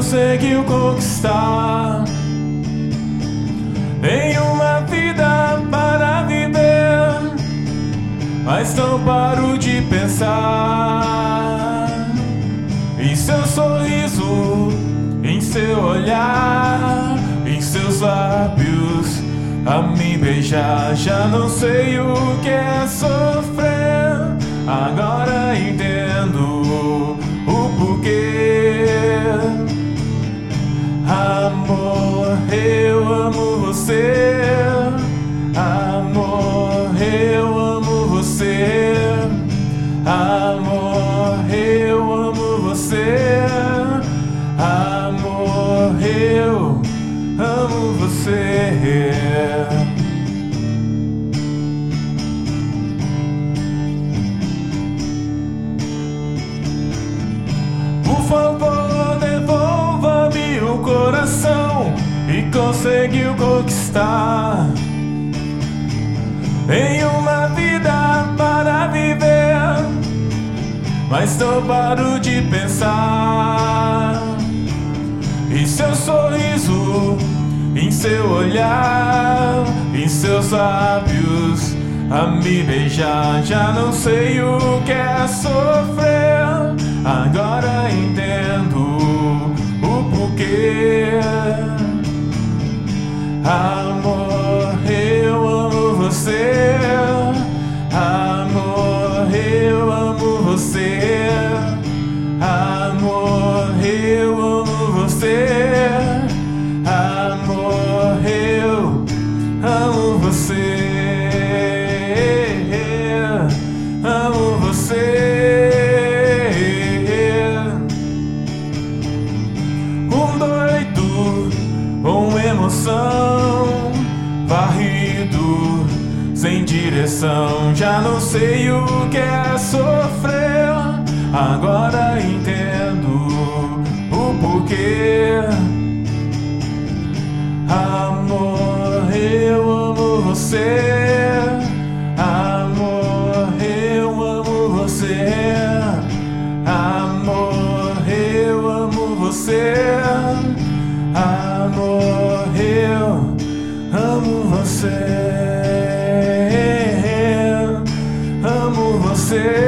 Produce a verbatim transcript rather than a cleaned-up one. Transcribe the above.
conseguiu conquistar. Tem uma vida para viver, mas não paro de pensar em seu sorriso, em seu olhar, em seus lábios a me beijar. Já não sei o que é sofrer, agora entendo o porquê. Amor, eu amo você. Amor, eu amo você. Amor, eu amo você. Amor, eu amo você. Por favor, devolva-me o coração e conseguiu conquistar. Em uma vida para viver, mas não paro de pensar em seu sorriso, em seu olhar, em seus lábios a me beijar. Já não sei o que é sofrer, agora entendo o porquê. Amor, eu amo você. Amor, eu amo você. Amor, eu amo você. Amor, eu amo você. Amo você. Um doido, com emoção, varrido, sem direção. Já não sei o que é sofrer, agora entendo o porquê. Amor, eu amo você. Amor, eu amo você. Amor, eu amo você. Amor, eu amo você. Amo você.